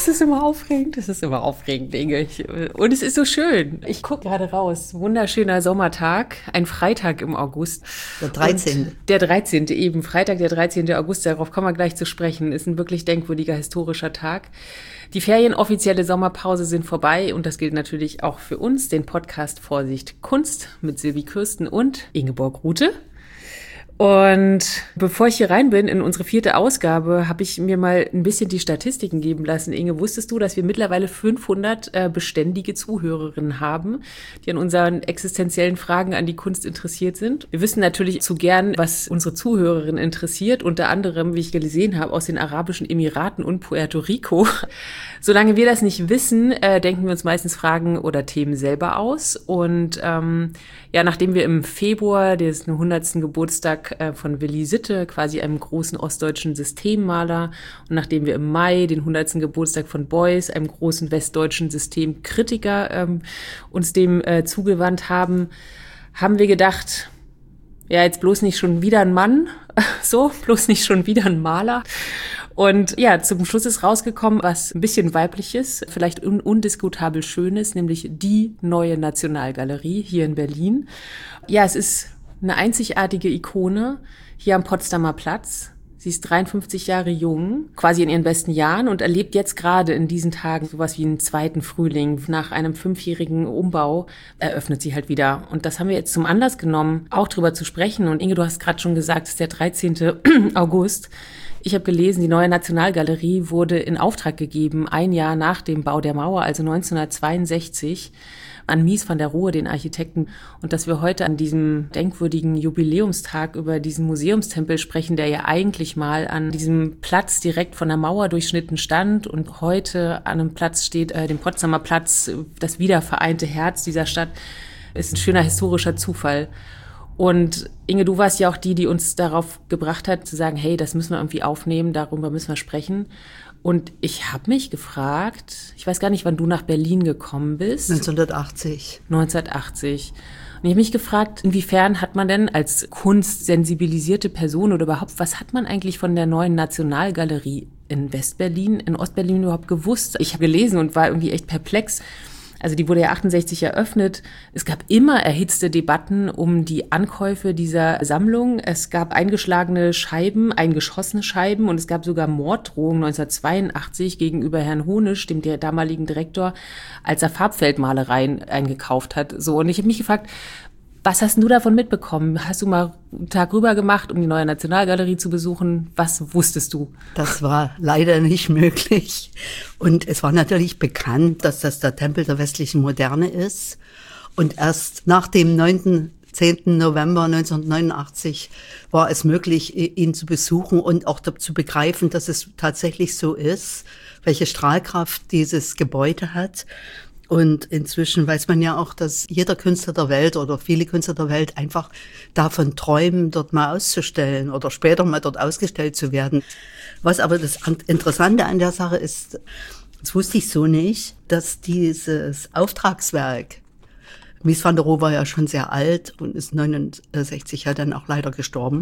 es ist immer aufregend. Es ist immer aufregend, Inge. Und es ist so schön. Ich gucke gerade raus. Wunderschöner Sommertag. Ein Freitag im August. Der 13. Und der 13. eben. Freitag, der 13. August. Darauf kommen wir gleich zu sprechen. Ist ein wirklich denkwürdiger historischer Tag. Die ferienoffizielle Sommerpause sind vorbei. Und das gilt natürlich auch für uns. Den Podcast Vorsicht Kunst mit Silvi Kürsten und Ingeborg Ruthe. Und bevor ich hier rein bin in unsere 4. Ausgabe, habe ich mir mal ein bisschen die Statistiken geben lassen. Inge, wusstest du, dass wir mittlerweile 500 beständige Zuhörerinnen haben, die an unseren existenziellen Fragen an die Kunst interessiert sind? Wir wissen natürlich zu gern, was unsere Zuhörerinnen interessiert, unter anderem, wie ich gesehen habe, aus den Arabischen Emiraten und Puerto Rico. Solange wir das nicht wissen, denken wir uns meistens Fragen oder Themen selber aus. Und nachdem wir im Februar den 100. Geburtstag von Willi Sitte, quasi einem großen ostdeutschen Systemmaler, und nachdem wir im Mai den 100. Geburtstag von Beuys, einem großen westdeutschen Systemkritiker, uns dem zugewandt haben, haben wir gedacht, ja, jetzt bloß nicht schon wieder ein Mann, bloß nicht schon wieder ein Maler. Und ja, zum Schluss ist rausgekommen, was ein bisschen weibliches, vielleicht undiskutabel Schönes, nämlich die Neue Nationalgalerie hier in Berlin. Ja, es ist eine einzigartige Ikone hier am Potsdamer Platz. Sie ist 53 Jahre jung, quasi in ihren besten Jahren, und erlebt jetzt gerade in diesen Tagen sowas wie einen zweiten Frühling. Nach einem 5-jährigen Umbau eröffnet sie halt wieder. Und das haben wir jetzt zum Anlass genommen, auch drüber zu sprechen. Und Inge, du hast gerade schon gesagt, es ist der 13. August. Ich habe gelesen, die Neue Nationalgalerie wurde in Auftrag gegeben, ein Jahr nach dem Bau der Mauer, also 1962, an Mies van der Rohe, den Architekten. Und dass wir heute an diesem denkwürdigen Jubiläumstag über diesen Museumstempel sprechen, der ja eigentlich mal an diesem Platz direkt von der Mauer durchschnitten stand und heute an einem Platz steht, dem Potsdamer Platz, das wiedervereinte Herz dieser Stadt, ist ein schöner historischer Zufall. Und Inge, du warst ja auch die uns darauf gebracht hat, zu sagen, hey, das müssen wir irgendwie aufnehmen, darüber müssen wir sprechen. Und ich habe mich gefragt, ich weiß gar nicht, wann du nach Berlin gekommen bist. 1980. 1980. Und ich habe mich gefragt, inwiefern hat man denn als kunstsensibilisierte Person oder überhaupt, was hat man eigentlich von der Neuen Nationalgalerie in Westberlin, in Ostberlin überhaupt gewusst? Ich habe gelesen und war irgendwie echt perplex. Also die wurde ja 68 eröffnet. Es gab immer erhitzte Debatten um die Ankäufe dieser Sammlung. Es gab eingeschossene Scheiben, und es gab sogar Morddrohungen 1982 gegenüber Herrn Honisch, dem der damaligen Direktor, als er Farbfeldmalereien eingekauft hat. So, und ich habe mich gefragt, was hast du davon mitbekommen? Hast du mal einen Tag rüber gemacht, um die Neue Nationalgalerie zu besuchen? Was wusstest du? Das war leider nicht möglich. Und es war natürlich bekannt, dass das der Tempel der westlichen Moderne ist. Und erst nach dem 10. November 1989 war es möglich, ihn zu besuchen und auch zu begreifen, dass es tatsächlich so ist, welche Strahlkraft dieses Gebäude hat. Und inzwischen weiß man ja auch, dass jeder Künstler der Welt oder viele Künstler der Welt einfach davon träumen, dort mal auszustellen oder später mal dort ausgestellt zu werden. Was aber das Interessante an der Sache ist, das wusste ich so nicht, dass dieses Auftragswerk, Mies van der Rohe war ja schon sehr alt und ist 69 ja dann auch leider gestorben,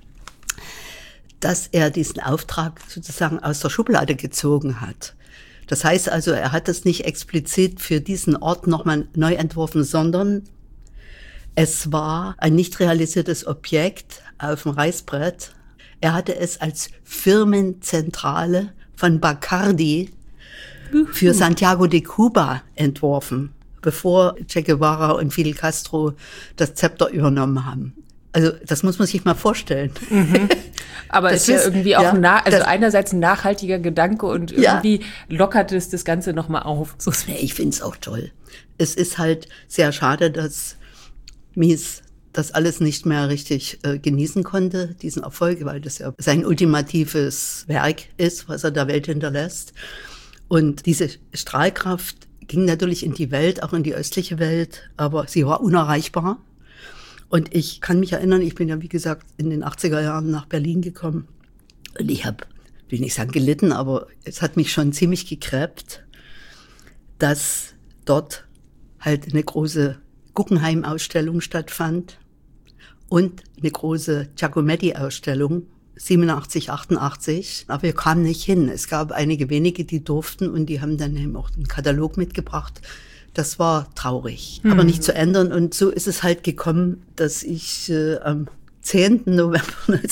dass er diesen Auftrag sozusagen aus der Schublade gezogen hat. Das heißt also, er hat es nicht explizit für diesen Ort nochmal neu entworfen, sondern es war ein nicht realisiertes Objekt auf dem Reißbrett. Er hatte es als Firmenzentrale von Bacardi für Santiago de Cuba entworfen, bevor Che Guevara und Fidel Castro das Zepter übernommen haben. Also das muss man sich mal vorstellen. Mhm. Aber es ist ja irgendwie auch einerseits ein nachhaltiger Gedanke und irgendwie lockert es das Ganze nochmal auf. So. Ich finde es auch toll. Es ist halt sehr schade, dass Mies das alles nicht mehr richtig genießen konnte, diesen Erfolg, weil das ja sein ultimatives Werk ist, was er der Welt hinterlässt. Und diese Strahlkraft ging natürlich in die Welt, auch in die östliche Welt, aber sie war unerreichbar. Und ich kann mich erinnern, ich bin ja, wie gesagt, in den 80er Jahren nach Berlin gekommen. Und ich habe, will nicht sagen gelitten, aber es hat mich schon ziemlich gekräbt, dass dort halt eine große Guggenheim-Ausstellung stattfand und eine große Giacometti-Ausstellung, 87, 88, aber wir kamen nicht hin. Es gab einige wenige, die durften und die haben dann eben auch einen Katalog mitgebracht. Das war traurig, aber nicht zu ändern. Und so ist es halt gekommen, dass ich am 10. November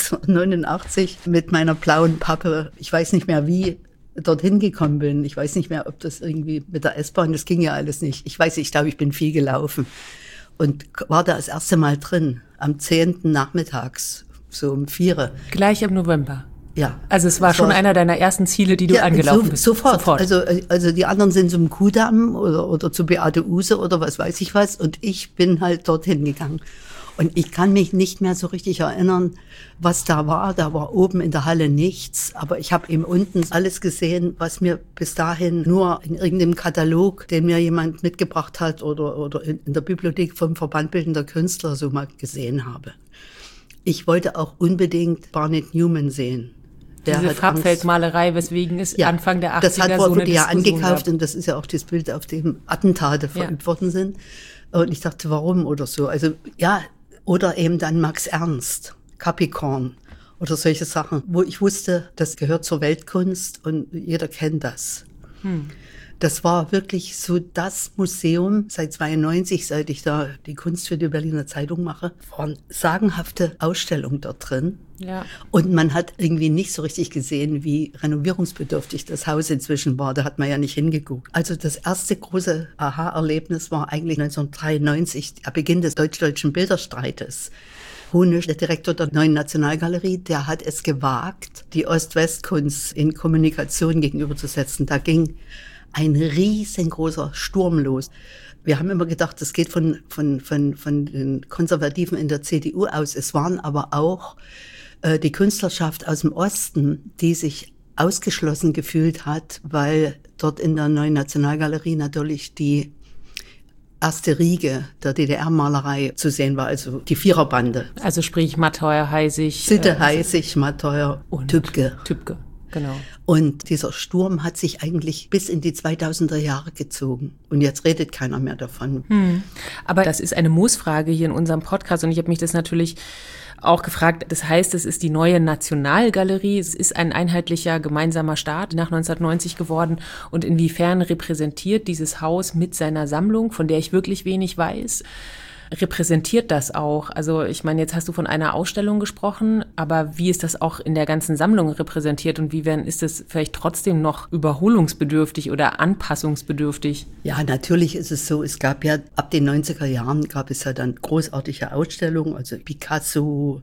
1989 mit meiner blauen Pappe, ich weiß nicht mehr wie, dorthin gekommen bin. Ich weiß nicht mehr, ob das irgendwie mit der S-Bahn, das ging ja alles nicht. Ich glaube, ich bin viel gelaufen und war da das erste Mal drin, am 10. nachmittags, so um 4. Gleich im November? Ja. Also es war schon einer deiner ersten Ziele, die du angelaufen bist? Sofort. Also die anderen sind zum Kudamm oder zu Beate Uhse oder was weiß ich was und ich bin halt dorthin gegangen. Und ich kann mich nicht mehr so richtig erinnern, was da war. Da war oben in der Halle nichts. Aber ich habe eben unten alles gesehen, was mir bis dahin nur in irgendeinem Katalog, den mir jemand mitgebracht hat oder in der Bibliothek vom Verband Bildender Künstler so mal gesehen habe. Ich wollte auch unbedingt Barnett Newman sehen. Diese Farbfeldmalerei, weswegen es Anfang der 80er das hat so eine wurde ja angekauft gab. Und das ist ja auch das Bild, auf dem Attentate verübt worden sind. Und ich dachte, warum oder so. Also ja, oder eben dann Max Ernst, Capricorn oder solche Sachen, wo ich wusste, das gehört zur Weltkunst und jeder kennt das. Das war wirklich so das Museum seit 92, seit ich da die Kunst für die Berliner Zeitung mache, waren sagenhafte Ausstellungen dort drin. Ja. Und man hat irgendwie nicht so richtig gesehen, wie renovierungsbedürftig das Haus inzwischen war. Da hat man ja nicht hingeguckt. Also das erste große Aha-Erlebnis war eigentlich 1993, der Beginn des deutsch-deutschen Bilderstreites. Honisch, der Direktor der Neuen Nationalgalerie, der hat es gewagt, die Ost-West-Kunst in Kommunikation gegenüberzusetzen. Da ging ein riesengroßer Sturm los. Wir haben immer gedacht, das geht von den Konservativen in der CDU aus. Es waren aber auch die Künstlerschaft aus dem Osten, die sich ausgeschlossen gefühlt hat, weil dort in der Neuen Nationalgalerie natürlich die erste Riege der DDR-Malerei zu sehen war, also die Viererbande. Also sprich Matteuer, Heisig. Sitte, Heisig, Matteuer und Tübke. Genau. Und dieser Sturm hat sich eigentlich bis in die 2000er Jahre gezogen. Und jetzt redet keiner mehr davon. Aber das ist eine Muss-Frage hier in unserem Podcast. Und ich habe mich das natürlich auch gefragt. Das heißt, es ist die neue Nationalgalerie. Es ist ein einheitlicher gemeinsamer Staat nach 1990 geworden. Und inwiefern repräsentiert dieses Haus mit seiner Sammlung, von der ich wirklich wenig weiß, repräsentiert das auch? Also ich meine, jetzt hast du von einer Ausstellung gesprochen, aber wie ist das auch in der ganzen Sammlung repräsentiert und inwiefern ist es vielleicht trotzdem noch überholungsbedürftig oder anpassungsbedürftig? Ja, natürlich ist es so, es gab ja ab den 90er Jahren gab es ja dann großartige Ausstellungen, also Picasso,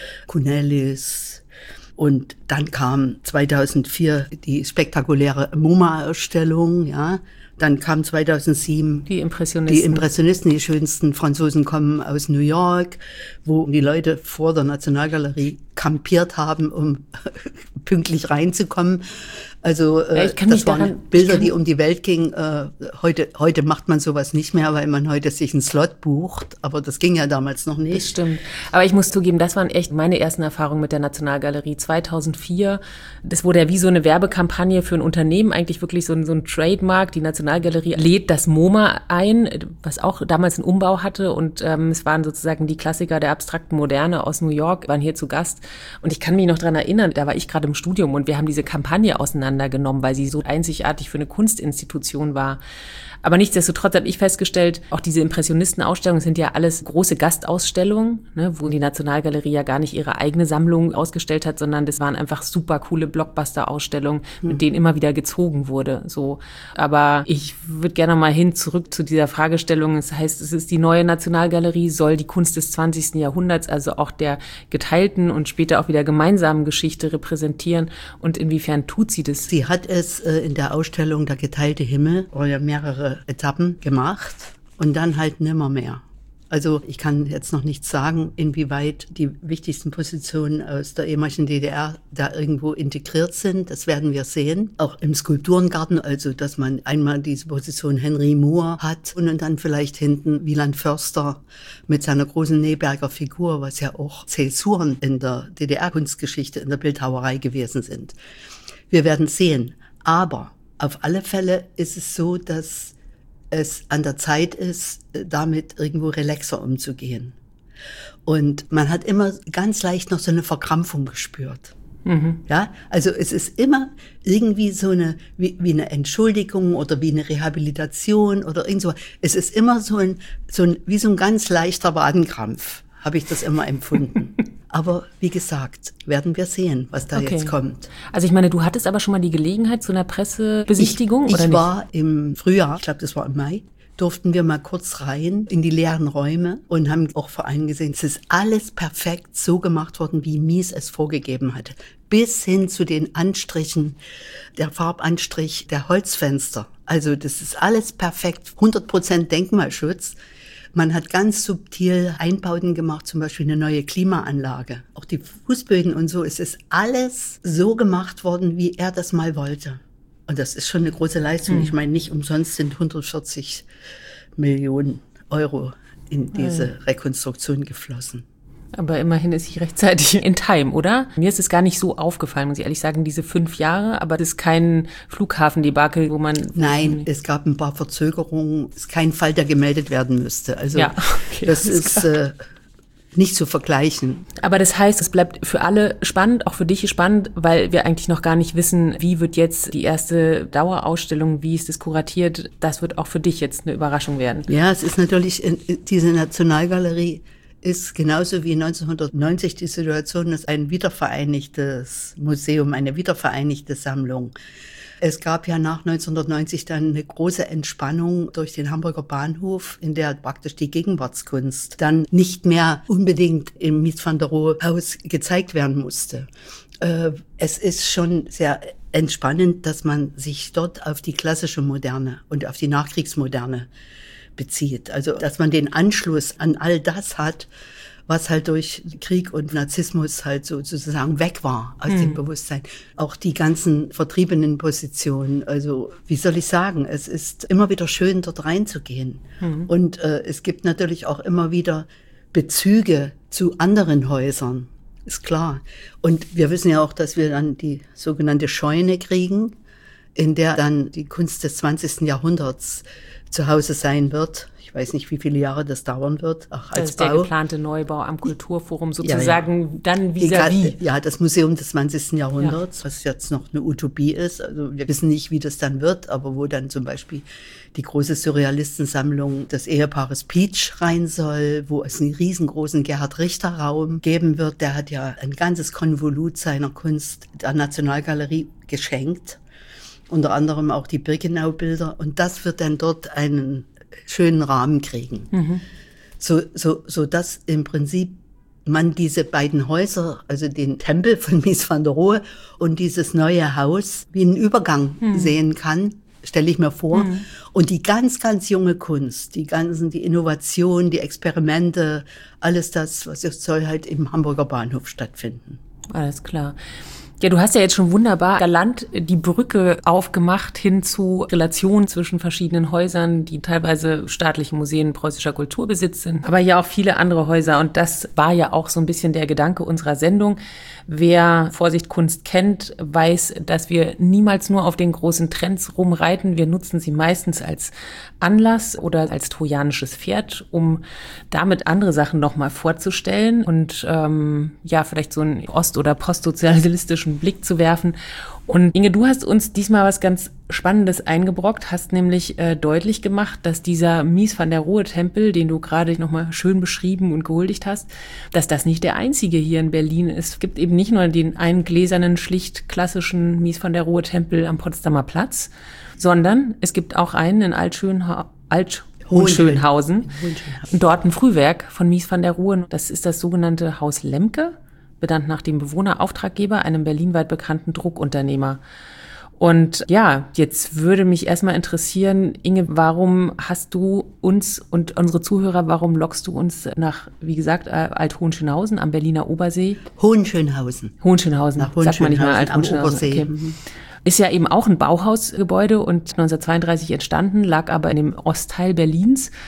Cornelis. Und dann kam 2004 die spektakuläre MoMA-Ausstellung, ja. Dann kam 2007 die Impressionisten, die schönsten Franzosen kommen aus New York, wo die Leute vor der Nationalgalerie kampiert haben, um pünktlich reinzukommen. Also das waren Bilder, die um die Welt gingen. Heute macht man sowas nicht mehr, weil man heute sich einen Slot bucht. Aber das ging ja damals noch nicht. Das stimmt. Aber ich muss zugeben, das waren echt meine ersten Erfahrungen mit der Nationalgalerie. 2004, das wurde ja wie so eine Werbekampagne für ein Unternehmen, eigentlich wirklich so ein Trademark. Die Nationalgalerie lädt das MoMA ein, was auch damals einen Umbau hatte. Und es waren sozusagen die Klassiker der abstrakten Moderne aus New York, waren hier zu Gast. Und ich kann mich noch dran erinnern, da war ich gerade im Studium und wir haben diese Kampagne auseinandergenommen, weil sie so einzigartig für eine Kunstinstitution war. Aber nichtsdestotrotz habe ich festgestellt, auch diese Impressionistenausstellungen sind ja alles große Gastausstellungen, ne, wo die Nationalgalerie ja gar nicht ihre eigene Sammlung ausgestellt hat, sondern das waren einfach super coole Blockbuster-Ausstellungen, mit denen immer wieder gezogen wurde. So, aber ich würde gerne mal zurück zu dieser Fragestellung. Das heißt, es ist die neue Nationalgalerie, soll die Kunst des 20. Jahrhunderts, also auch der geteilten und später auch wieder gemeinsamen Geschichte repräsentieren. Und inwiefern tut sie das? Sie hat es in der Ausstellung Der geteilte Himmel, ja mehrere Etappen gemacht und dann halt nimmer mehr. Also ich kann jetzt noch nicht sagen, inwieweit die wichtigsten Positionen aus der ehemaligen DDR da irgendwo integriert sind. Das werden wir sehen. Auch im Skulpturengarten, also dass man einmal diese Position Henry Moore hat und dann vielleicht hinten Wieland Förster mit seiner großen Neberger Figur, was ja auch Zäsuren in der DDR-Kunstgeschichte, in der Bildhauerei gewesen sind. Wir werden sehen. Aber auf alle Fälle ist es so, dass es an der Zeit ist, damit irgendwo relaxer umzugehen. Und man hat immer ganz leicht noch so eine Verkrampfung gespürt. Ja, also es ist immer irgendwie so eine, wie eine Entschuldigung oder wie eine Rehabilitation oder irgend so. Es ist immer wie so ein ganz leichter Wadenkrampf, habe ich das immer empfunden. Aber wie gesagt, werden wir sehen, was da jetzt kommt. Also ich meine, du hattest aber schon mal die Gelegenheit zu einer Pressebesichtigung, oder nicht? Ich war im Frühjahr, ich glaube, das war im Mai, durften wir mal kurz rein in die leeren Räume und haben auch vor allem gesehen, es ist alles perfekt so gemacht worden, wie Mies es vorgegeben hatte. Bis hin zu den Anstrichen, der Farbanstrich der Holzfenster. Also das ist alles perfekt, 100% Denkmalschutz. Man hat ganz subtil Einbauten gemacht, zum Beispiel eine neue Klimaanlage. Auch die Fußböden und so, es ist alles so gemacht worden, wie er das mal wollte. Und das ist schon eine große Leistung. Ich meine, nicht umsonst sind 140 Millionen Euro in diese Rekonstruktion geflossen. Aber immerhin ist sie rechtzeitig in Time, oder? Mir ist es gar nicht so aufgefallen, muss ich ehrlich sagen, diese 5 Jahre. Aber das ist kein Flughafendebakel, wo man... Nein, es gab ein paar Verzögerungen. Es ist kein Fall, der gemeldet werden müsste. Also ja, okay, das ist nicht zu vergleichen. Aber das heißt, es bleibt für alle spannend, auch für dich spannend, weil wir eigentlich noch gar nicht wissen, wie wird jetzt die erste Dauerausstellung, wie ist das kuratiert. Das wird auch für dich jetzt eine Überraschung werden. Ja, es ist natürlich, diese Nationalgalerie ist genauso wie 1990 die Situation, dass ein wiedervereinigtes Museum, eine wiedervereinigte Sammlung. Es gab ja nach 1990 dann eine große Entspannung durch den Hamburger Bahnhof, in der praktisch die Gegenwartskunst dann nicht mehr unbedingt im Mies van der Rohe Haus gezeigt werden musste. Es ist schon sehr entspannend, dass man sich dort auf die klassische Moderne und auf die Nachkriegsmoderne bezieht. Also, dass man den Anschluss an all das hat, was halt durch Krieg und Narzissmus halt sozusagen weg war aus dem Bewusstsein. Auch die ganzen vertriebenen Positionen. Also, wie soll ich sagen, es ist immer wieder schön, dort reinzugehen. Und es gibt natürlich auch immer wieder Bezüge zu anderen Häusern. Ist klar. Und wir wissen ja auch, dass wir dann die sogenannte Scheune kriegen, in der dann die Kunst des 20. Jahrhunderts zu Hause sein wird. Ich weiß nicht, wie viele Jahre das dauern wird. Auch als das ist der geplante Neubau am Kulturforum sozusagen dann vis-à-vis. Ja, das Museum des 20. Jahrhunderts, was jetzt noch eine Utopie ist. Also wir wissen nicht, wie das dann wird, aber wo dann zum Beispiel die große Surrealistensammlung des Ehepaares Pietsch rein soll, wo es einen riesengroßen Gerhard-Richter-Raum geben wird. Der hat ja ein ganzes Konvolut seiner Kunst der Nationalgalerie geschenkt. Unter anderem auch die Birkenau-Bilder. Und das wird dann dort einen schönen Rahmen kriegen. So dass im Prinzip man diese beiden Häuser, also den Tempel von Mies van der Rohe und dieses neue Haus, wie einen Übergang sehen kann, stelle ich mir vor. Und die ganz, ganz junge Kunst, die Innovation, die Experimente, alles das, was soll halt im Hamburger Bahnhof stattfinden. Alles klar. Ja, du hast ja jetzt schon wunderbar galant die Brücke aufgemacht hin zu Relationen zwischen verschiedenen Häusern, die teilweise staatliche Museen preußischer Kulturbesitz sind, aber ja auch viele andere Häuser. Und das war ja auch so ein bisschen der Gedanke unserer Sendung. Wer Vorsicht Kunst kennt, weiß, dass wir niemals nur auf den großen Trends rumreiten. Wir nutzen sie meistens als Anlass oder als trojanisches Pferd, um damit andere Sachen nochmal vorzustellen und vielleicht so einen ost- oder postsozialistischen Blick zu werfen. Und Inge, du hast uns diesmal was ganz Spannendes eingebrockt, hast nämlich deutlich gemacht, dass dieser Mies van der Rohe Tempel, den du gerade nochmal schön beschrieben und gehuldigt hast, dass das nicht der einzige hier in Berlin ist. Es gibt eben nicht nur den einen gläsernen, schlicht klassischen Mies van der Rohe Tempel am Potsdamer Platz, sondern es gibt auch einen in Hohenschönhausen. Dort ein Frühwerk von Mies van der Rohe. Das ist das sogenannte Haus Lemke, benannt nach dem Bewohner, Auftraggeber, einem berlinweit bekannten Druckunternehmer. Und ja, jetzt würde mich erstmal interessieren, Inge, warum hast du uns und unsere Zuhörer, warum lockst du uns nach, wie gesagt, Alt-Hohenschönhausen am Berliner Obersee? Hohenschönhausen. Nach Hohenschönhausen. Sagt man nicht mal Alt-Hohenschönhausen. Okay. Ist ja eben auch ein Bauhausgebäude und 1932 entstanden, lag aber in dem Ostteil Berlins.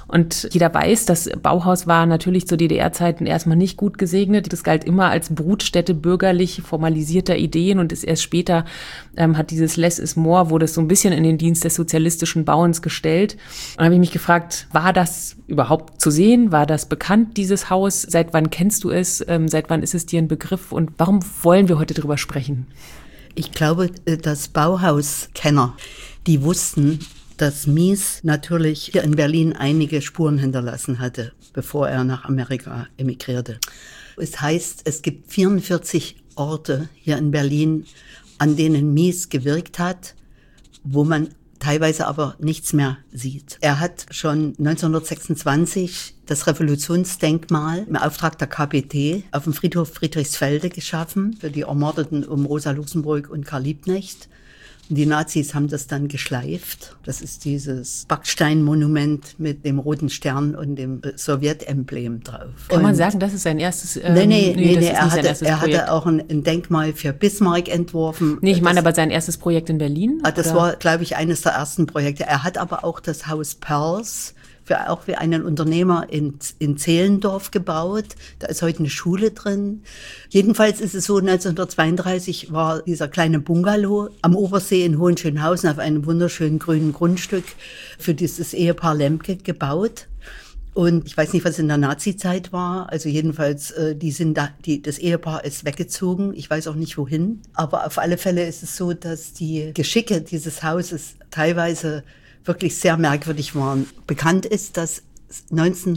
Und jeder weiß, das Bauhaus war natürlich zu DDR-Zeiten erstmal nicht gut gesegnet. Das galt immer als Brutstätte bürgerlich formalisierter Ideen und ist erst später hat dieses Less is more, wurde es so ein bisschen in den Dienst des sozialistischen Bauens gestellt. Und dann habe ich mich gefragt, war das überhaupt zu sehen? War das bekannt, dieses Haus? Seit wann kennst du es? Seit wann ist es dir ein Begriff? Und warum wollen wir heute darüber sprechen? Ich glaube, dass Bauhauskenner, die wussten, dass Mies natürlich hier in Berlin einige Spuren hinterlassen hatte, bevor er nach Amerika emigrierte. Es heißt, es gibt 44 Orte hier in Berlin, an denen Mies gewirkt hat, wo man teilweise aber nichts mehr sieht. Er hat schon 1926 das Revolutionsdenkmal im Auftrag der KPD auf dem Friedhof Friedrichsfelde geschaffen für die Ermordeten um Rosa Luxemburg und Karl Liebknecht. Und die Nazis haben das dann geschleift. Das ist dieses Backsteinmonument mit dem roten Stern und dem Sowjetemblem drauf. Kann man sagen, das ist sein erstes Nee, er hatte auch ein Denkmal für Bismarck entworfen. Nee, ich meine aber sein erstes Projekt in Berlin? Das war, glaube ich, eines der ersten Projekte. Er hat aber auch das Haus Perls für einen Unternehmer in Zehlendorf gebaut. Da ist heute eine Schule drin. Jedenfalls ist es so, 1932 war dieser kleine Bungalow am Obersee in Hohenschönhausen auf einem wunderschönen grünen Grundstück für dieses Ehepaar Lemke gebaut. Und ich weiß nicht, was in der Nazi-Zeit war. Also jedenfalls, das Ehepaar ist weggezogen. Ich weiß auch nicht wohin. Aber auf alle Fälle ist es so, dass die Geschicke dieses Hauses teilweise wirklich sehr merkwürdig waren. Bekannt ist, dass in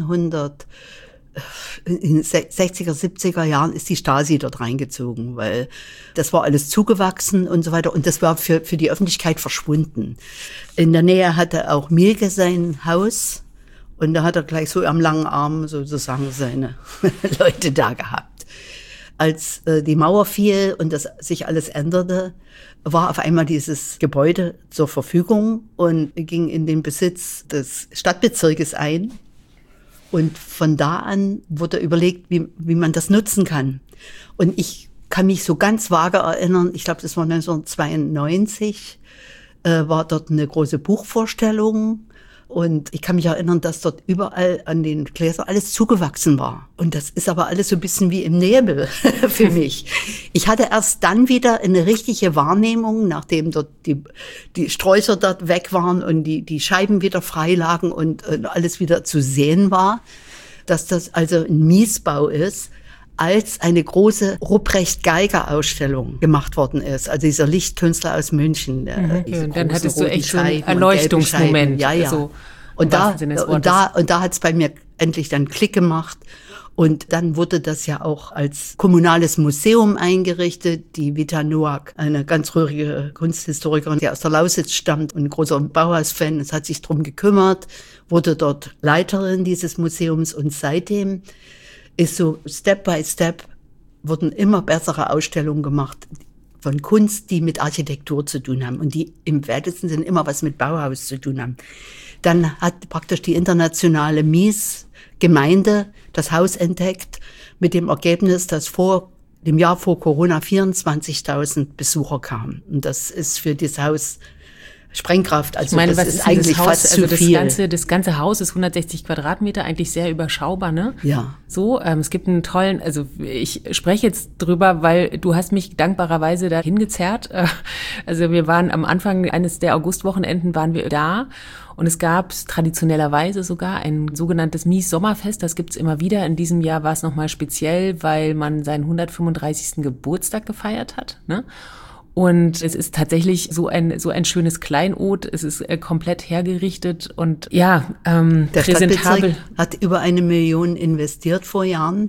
den 60er, 70er Jahren ist die Stasi dort reingezogen, weil das war alles zugewachsen und so weiter. Und das war für die Öffentlichkeit verschwunden. In der Nähe hatte auch Mielke sein Haus. Und da hat er gleich so am langen Arm sozusagen seine Leute da gehabt. Als die Mauer fiel und das sich alles änderte, war auf einmal dieses Gebäude zur Verfügung und ging in den Besitz des Stadtbezirkes ein. Und von da an wurde überlegt, wie man das nutzen kann. Und ich kann mich so ganz vage erinnern, ich glaube, das war 1992, war dort eine große Buchvorstellung. Und ich kann mich erinnern, dass dort überall an den Gläsern alles zugewachsen war. Und das ist aber alles so ein bisschen wie im Nebel für mich. Ich hatte erst dann wieder eine richtige Wahrnehmung, nachdem dort die Sträucher dort weg waren und die Scheiben wieder frei lagen und alles wieder zu sehen war, dass das also ein Miesbau ist, als eine große Ruprecht-Geiger-Ausstellung gemacht worden ist. Also dieser Lichtkünstler aus München. Und dann hattest du echt so einen Erleuchtungsmoment. Ja. So, und da hat's bei mir endlich dann Klick gemacht. Und dann wurde das ja auch als kommunales Museum eingerichtet. Die Vita Noack, eine ganz rührige Kunsthistorikerin, die aus der Lausitz stammt und ein großer Bauhaus-Fan, es hat sich drum gekümmert, wurde dort Leiterin dieses Museums und seitdem ist so Step by Step wurden immer bessere Ausstellungen gemacht von Kunst, die mit Architektur zu tun haben und die im weitesten Sinne immer was mit Bauhaus zu tun haben. Dann hat praktisch die internationale Mies-Gemeinde das Haus entdeckt mit dem Ergebnis, dass dem Jahr vor Corona 24.000 Besucher kamen. Und das ist für das Haus Sprengkraft. Also ich meine, das ist eigentlich Haus, fast zu viel. Das ganze Haus ist 160 Quadratmeter, eigentlich sehr überschaubar, ne? Ja. So, es gibt einen tollen, also ich spreche jetzt drüber, weil du hast mich dankbarerweise da hingezerrt. Also wir waren am Anfang eines der Augustwochenenden waren wir da und es gab traditionellerweise sogar ein sogenanntes Mies-Sommerfest. Das gibt's immer wieder. In diesem Jahr war es nochmal speziell, weil man seinen 135. Geburtstag gefeiert hat, ne? Und es ist tatsächlich so ein schönes Kleinod. Es ist komplett hergerichtet und ja, der präsentabel. Stadtbezirk hat über 1 Million investiert vor Jahren,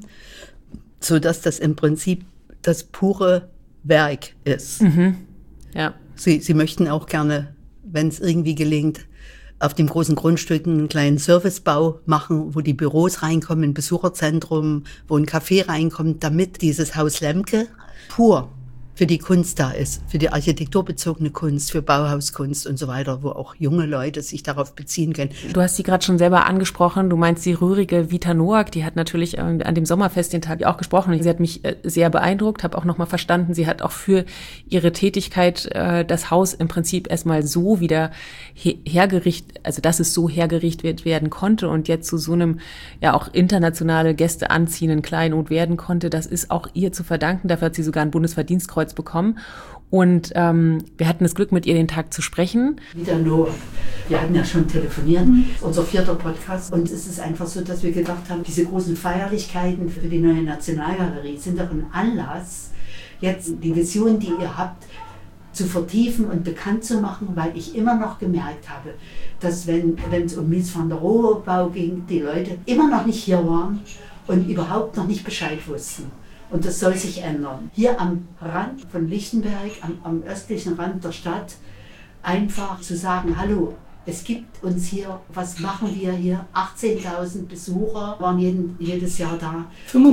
so dass das im Prinzip das pure Werk ist. Mhm. Ja. Sie möchten auch gerne, wenn es irgendwie gelingt, auf dem großen Grundstück einen kleinen Servicebau machen, wo die Büros reinkommen, ein Besucherzentrum, wo ein Café reinkommt, damit dieses Haus Lemke pur für die Kunst da ist, für die architekturbezogene Kunst, für Bauhauskunst und so weiter, wo auch junge Leute sich darauf beziehen können. Du hast sie gerade schon selber angesprochen, du meinst die rührige Vita Noack, die hat natürlich an dem Sommerfest den Tag auch gesprochen. Sie hat mich sehr beeindruckt, habe auch nochmal verstanden, sie hat auch für ihre Tätigkeit das Haus im Prinzip erstmal so wieder hergerichtet, also dass es so hergerichtet werden konnte und jetzt zu so einem ja auch internationale Gäste anziehenden Kleinod werden konnte. Das ist auch ihr zu verdanken. Dafür hat sie sogar ein Bundesverdienstkreuz bekommen. Und wir hatten das Glück, mit ihr den Tag zu sprechen. Wieder nur. Wir hatten ja schon telefoniert, unser 4. Podcast. Und es ist einfach so, dass wir gedacht haben, diese großen Feierlichkeiten für die neue Nationalgalerie sind doch ein Anlass, jetzt die Vision, die ihr habt, zu vertiefen und bekannt zu machen, weil ich immer noch gemerkt habe, dass wenn es um Mies van der Rohe-Bau ging, die Leute immer noch nicht hier waren und überhaupt noch nicht Bescheid wussten. Und das soll sich ändern. Hier am Rand von Lichtenberg, am östlichen Rand der Stadt, einfach zu sagen, hallo, es gibt uns hier, was machen wir hier? 18.000 Besucher waren jedes Jahr da.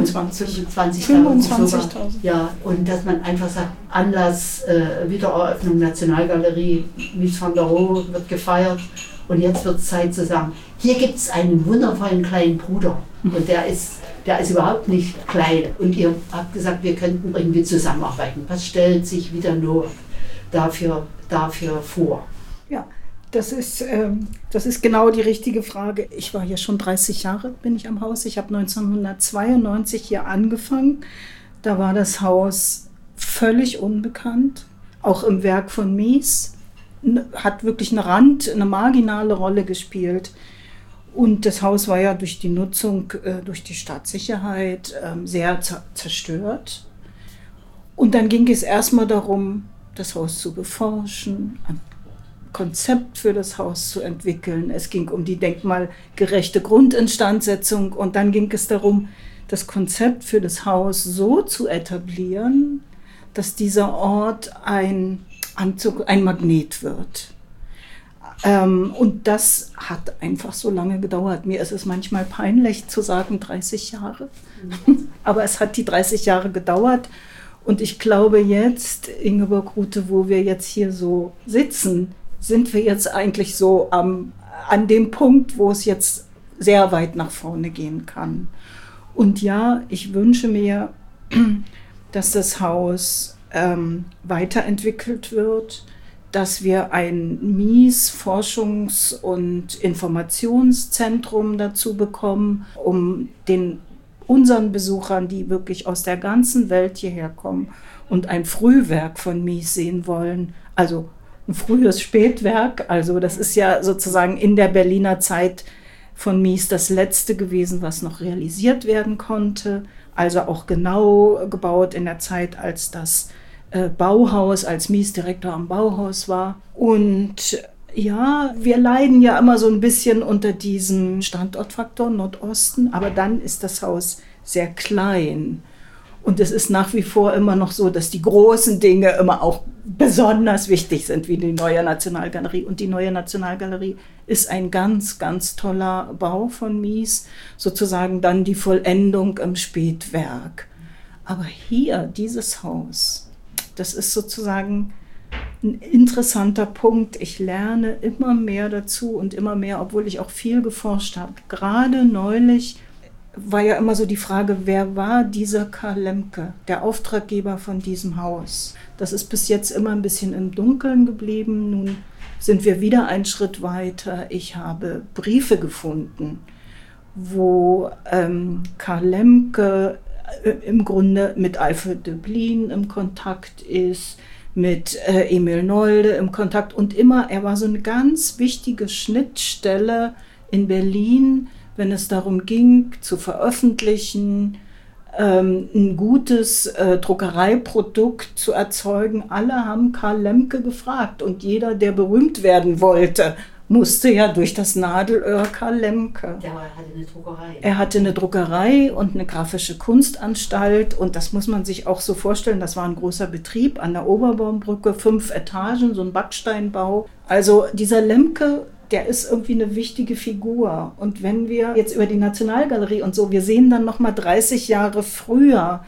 25.000. Ja, und dass man einfach sagt, Anlass, Wiedereröffnung Nationalgalerie, Mies van der Rohe wird gefeiert. Und jetzt wird es Zeit zu sagen, hier gibt es einen wundervollen kleinen Bruder. Und der ist überhaupt nicht klein. Und ihr habt gesagt, wir könnten irgendwie zusammenarbeiten. Was stellt sich wieder nur dafür vor? Ja, das ist genau die richtige Frage. Ich war hier schon 30 Jahre, bin ich am Haus. Ich habe 1992 hier angefangen. Da war das Haus völlig unbekannt, auch im Werk von Mies. Hat wirklich eine marginale Rolle gespielt. Und das Haus war ja durch die Nutzung, durch die Staatssicherheit sehr zerstört. Und dann ging es erstmal darum, das Haus zu beforschen, ein Konzept für das Haus zu entwickeln. Es ging um die denkmalgerechte Grundinstandsetzung und dann ging es darum, das Konzept für das Haus so zu etablieren, dass dieser Ort ein Magnet wird. Und das hat einfach so lange gedauert. Mir ist es manchmal peinlich zu sagen 30 Jahre, aber es hat die 30 Jahre gedauert. Und ich glaube jetzt, Ingeborg Ruthe, wo wir jetzt hier so sitzen, sind wir jetzt eigentlich so an dem Punkt, wo es jetzt sehr weit nach vorne gehen kann. Und ja, ich wünsche mir, dass das Haus weiterentwickelt wird, dass wir ein Mies-Forschungs- und Informationszentrum dazu bekommen, um unseren Besuchern, die wirklich aus der ganzen Welt hierher kommen und ein Frühwerk von Mies sehen wollen, also ein frühes Spätwerk, also das ist ja sozusagen in der Berliner Zeit von Mies das letzte gewesen, was noch realisiert werden konnte, also auch genau gebaut in der Zeit, als das Bauhaus, als Mies Direktor am Bauhaus war. Und ja, wir leiden ja immer so ein bisschen unter diesem Standortfaktor Nordosten, aber dann ist das Haus sehr klein. Und es ist nach wie vor immer noch so, dass die großen Dinge immer auch besonders wichtig sind, wie die Neue Nationalgalerie. Und die Neue Nationalgalerie ist ein ganz, ganz toller Bau von Mies, sozusagen dann die Vollendung im Spätwerk. Aber hier, dieses Haus, das ist sozusagen ein interessanter Punkt. Ich lerne immer mehr dazu und immer mehr, obwohl ich auch viel geforscht habe. Gerade neulich war ja immer so die Frage, wer war dieser Karl Lemke, der Auftraggeber von diesem Haus? Das ist bis jetzt immer ein bisschen im Dunkeln geblieben. Nun sind wir wieder einen Schritt weiter. Ich habe Briefe gefunden, wo Karl Lemke im Grunde mit Alfred Döblin im Kontakt ist, mit Emil Nolde im Kontakt und immer, er war so eine ganz wichtige Schnittstelle in Berlin, wenn es darum ging, zu veröffentlichen, ein gutes Druckereiprodukt zu erzeugen. Alle haben Karl Lemke gefragt und jeder, der berühmt werden wollte, musste ja durch das Nadelöhr Karl Lemke. Ja, er hatte eine Druckerei. Er hatte eine Druckerei und eine grafische Kunstanstalt und das muss man sich auch so vorstellen, das war ein großer Betrieb an der Oberbaumbrücke, 5 Etagen, so ein Backsteinbau. Also dieser Lemke, der ist irgendwie eine wichtige Figur. Und wenn wir jetzt über die Nationalgalerie und so, wir sehen dann nochmal 30 Jahre früher,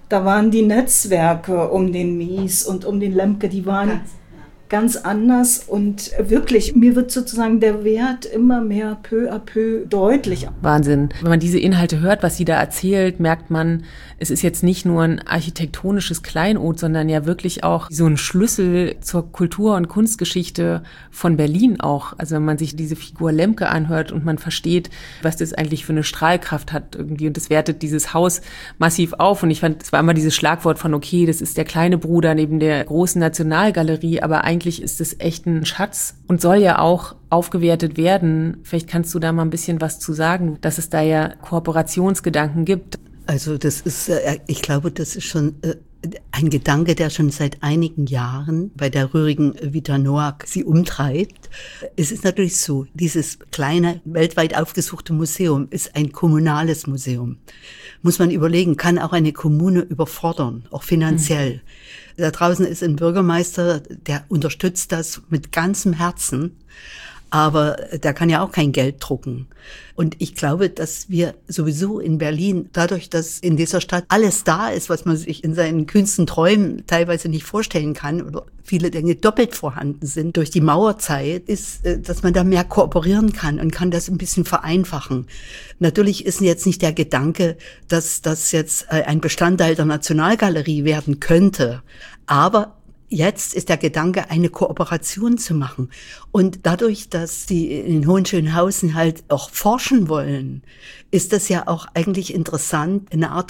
Da waren die Netzwerke um den Mies und um den Lemke, die waren ganz anders und wirklich, mir wird sozusagen der Wert immer mehr peu à peu deutlich. Wahnsinn. Wenn man diese Inhalte hört, was sie da erzählt, merkt man, es ist jetzt nicht nur ein architektonisches Kleinod, sondern ja wirklich auch so ein Schlüssel zur Kultur- und Kunstgeschichte von Berlin auch. Also wenn man sich diese Figur Lemke anhört und man versteht, was das eigentlich für eine Strahlkraft hat irgendwie, und das wertet dieses Haus massiv auf. Und ich fand, es war immer dieses Schlagwort von, okay, das ist der kleine Bruder neben der großen Nationalgalerie, aber eigentlich ist es echt ein Schatz und soll ja auch aufgewertet werden. Vielleicht kannst du da mal ein bisschen was zu sagen, dass es da ja Kooperationsgedanken gibt. Also das ist, ich glaube, das ist schon ein Gedanke, der schon seit einigen Jahren bei der rührigen Vita Noack sie umtreibt. Es ist natürlich so, dieses kleine, weltweit aufgesuchte Museum ist ein kommunales Museum. Muss man überlegen, kann auch eine Kommune überfordern, auch finanziell. Da draußen ist ein Bürgermeister, der unterstützt das mit ganzem Herzen. Aber der kann ja auch kein Geld drucken. Und ich glaube, dass wir sowieso in Berlin, dadurch, dass in dieser Stadt alles da ist, was man sich in seinen kühnsten Träumen teilweise nicht vorstellen kann oder viele Dinge doppelt vorhanden sind durch die Mauerzeit, ist, dass man da mehr kooperieren kann und kann das ein bisschen vereinfachen. Natürlich ist jetzt nicht der Gedanke, dass das jetzt ein Bestandteil der Nationalgalerie werden könnte, aber jetzt ist der Gedanke, eine Kooperation zu machen. Und dadurch, dass die in Hohenschönhausen halt auch forschen wollen, ist das ja auch eigentlich interessant, eine Art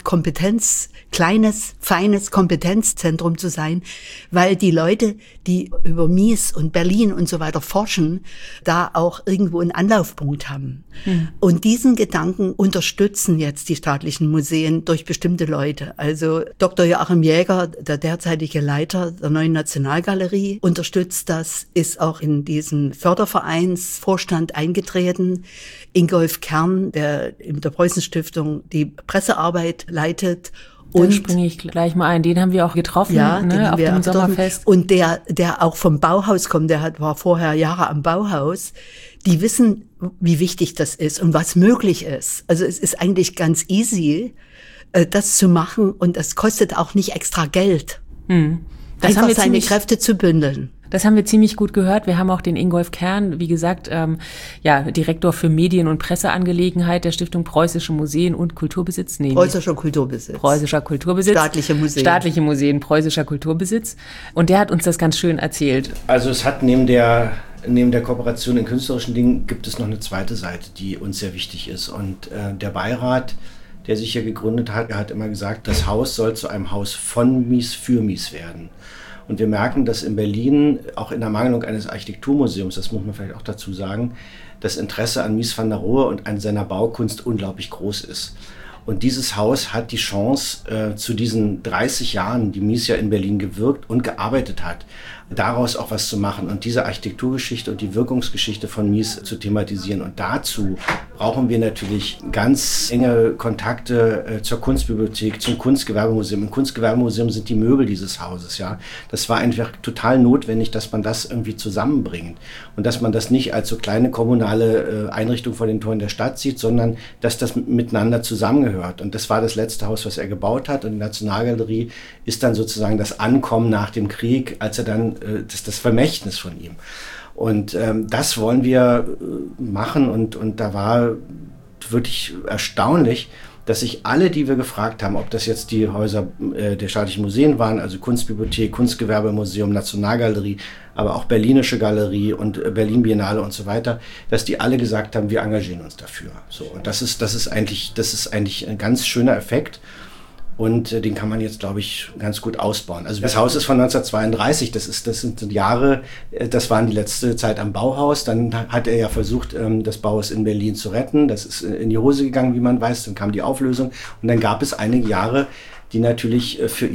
kleines, feines Kompetenzzentrum zu sein, weil die Leute, die über Mies und Berlin und so weiter forschen, da auch irgendwo einen Anlaufpunkt haben. Und diesen Gedanken unterstützen jetzt die staatlichen Museen durch bestimmte Leute. Also Dr. Joachim Jäger, der derzeitige Leiter der Neuen Nationalgalerie, unterstützt das, ist auch in diesen Fördervereinsvorstand eingetreten. Ingolf Kern, der in der Preußen-Stiftung die Pressearbeit leitet. Da springe ich gleich mal ein. Den haben wir auch getroffen, ja, ne, auf dem Sommerfest. Und der auch vom Bauhaus kommt, war vorher Jahre am Bauhaus. Die wissen, wie wichtig das ist und was möglich ist. Also es ist eigentlich ganz easy, das zu machen, und es kostet auch nicht extra Geld. Das einfach seine Kräfte zu bündeln. Das haben wir ziemlich gut gehört. Wir haben auch den Ingolf Kern, wie gesagt, Direktor für Medien- und Presseangelegenheit der Stiftung Preußische Museen und Kulturbesitz. Preußischer Kulturbesitz. Preußischer Kulturbesitz. Staatliche Museen. Staatliche Museen, preußischer Kulturbesitz. Und der hat uns das ganz schön erzählt. Also es hat neben der Kooperation in künstlerischen Dingen gibt es noch eine zweite Seite, die uns sehr wichtig ist. Und der Beirat, der sich hier gegründet hat, hat immer gesagt, das Haus soll zu einem Haus von Mies für Mies werden. Und wir merken, dass in Berlin, auch in der Mangelung eines Architekturmuseums, das muss man vielleicht auch dazu sagen, das Interesse an Mies van der Rohe und an seiner Baukunst unglaublich groß ist. Und dieses Haus hat die Chance, zu diesen 30 Jahren, die Mies ja in Berlin gewirkt und gearbeitet hat, daraus auch was zu machen und diese Architekturgeschichte und die Wirkungsgeschichte von Mies zu thematisieren. Und dazu brauchen wir natürlich ganz enge Kontakte zur Kunstbibliothek, zum Kunstgewerbemuseum. Im Kunstgewerbemuseum sind die Möbel dieses Hauses, ja. Das war einfach total notwendig, dass man das irgendwie zusammenbringt und dass man das nicht als so kleine kommunale Einrichtung vor den Toren der Stadt sieht, sondern dass das miteinander zusammengehört. Und das war das letzte Haus, was er gebaut hat. Und die Nationalgalerie ist dann sozusagen das Ankommen nach dem Krieg, als er dann das Vermächtnis von ihm. Und das wollen wir machen. Und da war wirklich erstaunlich, dass sich alle, die wir gefragt haben, ob das jetzt die Häuser der staatlichen Museen waren, also Kunstbibliothek, Kunstgewerbemuseum, Nationalgalerie, aber auch Berlinische Galerie und Berlin Biennale und so weiter, dass die alle gesagt haben, wir engagieren uns dafür. So, und das ist eigentlich ein ganz schöner Effekt. Und den kann man jetzt, glaube ich, ganz gut ausbauen. Also das Haus ist von 1932, das sind Jahre, das waren die letzte Zeit am Bauhaus. Dann hat er ja versucht, das Bauhaus in Berlin zu retten. Das ist in die Hose gegangen, wie man weiß. Dann kam die Auflösung. Und dann gab es einige Jahre, die natürlich für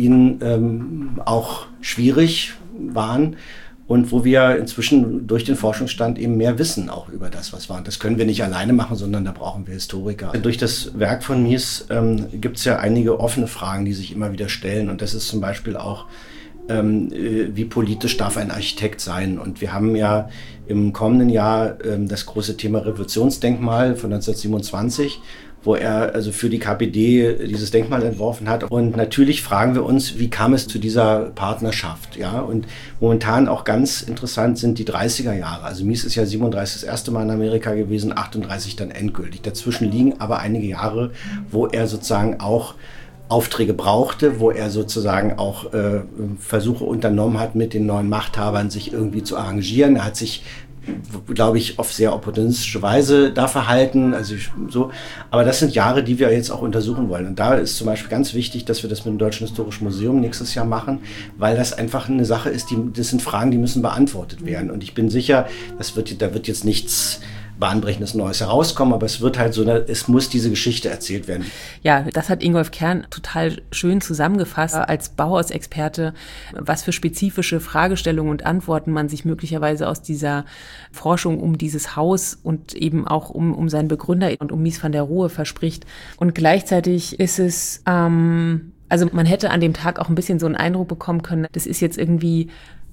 ihn auch schwierig waren. Und wo wir inzwischen durch den Forschungsstand eben mehr wissen auch über das, was war. Und das können wir nicht alleine machen, sondern da brauchen wir Historiker. Durch das Werk von Mies gibt es ja einige offene Fragen, die sich immer wieder stellen. Und das ist zum Beispiel auch wie politisch darf ein Architekt sein. Und wir haben ja im kommenden Jahr das große Thema Revolutionsdenkmal von 1927, wo er also für die KPD dieses Denkmal entworfen hat. Und natürlich fragen wir uns, wie kam es zu dieser Partnerschaft? Ja? Und momentan auch ganz interessant sind die 30er Jahre. Also Mies ist ja 37 das erste Mal in Amerika gewesen, 38 dann endgültig. Dazwischen liegen aber einige Jahre, wo er sozusagen auch Aufträge brauchte, wo er sozusagen auch Versuche unternommen hat, mit den neuen Machthabern sich irgendwie zu arrangieren. Er hat sich, glaube ich, auf sehr opportunistische Weise da verhalten. Also so. Aber das sind Jahre, die wir jetzt auch untersuchen wollen. Und da ist zum Beispiel ganz wichtig, dass wir das mit dem Deutschen Historischen Museum nächstes Jahr machen, weil das einfach eine Sache ist, das sind Fragen, die müssen beantwortet werden. Und ich bin sicher, da wird jetzt nichts bahnbrechendes Neues herauskommen, aber es wird halt so, es muss diese Geschichte erzählt werden. Ja, das hat Ingolf Kern total schön zusammengefasst als Bauhausexperte, was für spezifische Fragestellungen und Antworten man sich möglicherweise aus dieser Forschung um dieses Haus und eben auch um seinen Begründer und um Mies van der Rohe verspricht. Und gleichzeitig ist es, also man hätte an dem Tag auch ein bisschen so einen Eindruck bekommen können, das ist jetzt irgendwie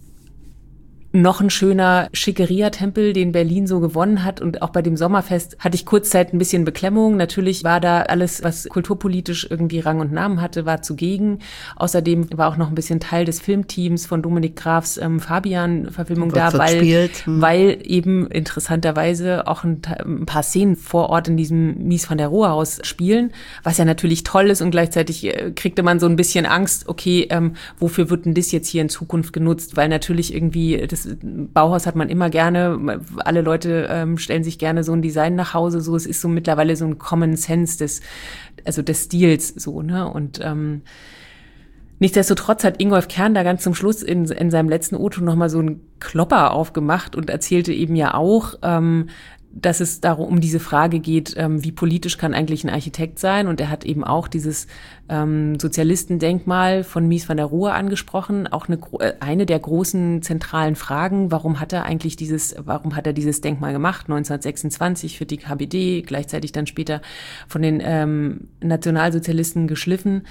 noch ein schöner Schickeria-Tempel, den Berlin so gewonnen hat. Und auch bei dem Sommerfest hatte ich kurzzeit ein bisschen Beklemmung. Natürlich war da alles, was kulturpolitisch irgendwie Rang und Namen hatte, war zugegen. Außerdem war auch noch ein bisschen Teil des Filmteams von Dominik Grafs Fabian-Verfilmung da, weil eben interessanterweise auch ein paar Szenen vor Ort in diesem Mies van der Rohe Haus spielen, was ja natürlich toll ist. Und gleichzeitig kriegte man so ein bisschen Angst, okay, wofür wird denn das jetzt hier in Zukunft genutzt? Weil natürlich irgendwie das Bauhaus hat man immer gerne, alle Leute stellen sich gerne so ein Design nach Hause, so, es ist so mittlerweile so ein Common Sense des Stils, so, ne, und nichtsdestotrotz hat Ingolf Kern da ganz zum Schluss in seinem letzten O-Ton nochmal so einen Klopper aufgemacht und erzählte eben ja auch, dass es darum um diese Frage geht, wie politisch kann eigentlich ein Architekt sein? Und er hat eben auch dieses Sozialistendenkmal von Mies van der Rohe angesprochen, auch eine der großen zentralen Fragen, warum hat er dieses Denkmal gemacht, 1926 für die KPD, gleichzeitig dann später von den Nationalsozialisten geschliffen.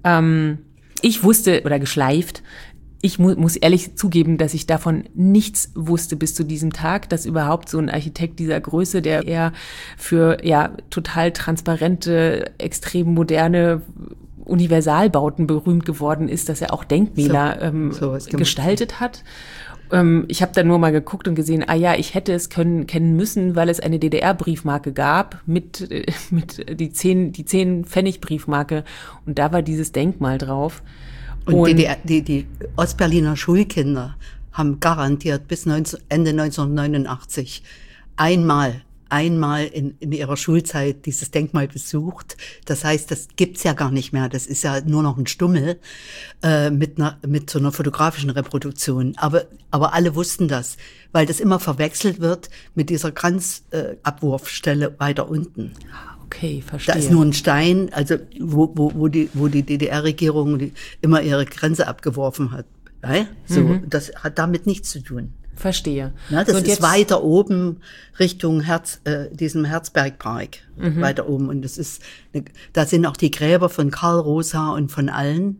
Ich wusste, oder geschleift, ich muss ehrlich zugeben, dass ich davon nichts wusste bis zu diesem Tag, dass überhaupt so ein Architekt dieser Größe, der eher für total transparente, extrem moderne Universalbauten berühmt geworden ist, dass er auch Denkmäler gestaltet hat. Ich habe dann nur mal geguckt und gesehen, ich hätte es kennen müssen, weil es eine DDR-Briefmarke gab mit die 10 Pfennig Briefmarke und da war dieses Denkmal drauf. Und die Ostberliner Schulkinder haben garantiert bis Ende 1989 einmal in ihrer Schulzeit dieses Denkmal besucht. Das heißt, das gibt's ja gar nicht mehr. Das ist ja nur noch ein Stummel mit so einer fotografischen Reproduktion. Aber alle wussten das, weil das immer verwechselt wird mit dieser Kranzabwurfstelle weiter unten. Okay, verstehe. Da ist nur ein Stein, also wo die DDR-Regierung immer ihre Grenze abgeworfen hat. So, das hat damit nichts zu tun. Verstehe. Ja, das ist weiter oben Richtung diesem Herzbergpark, weiter oben. Und da sind auch die Gräber von Karl Rosa und von allen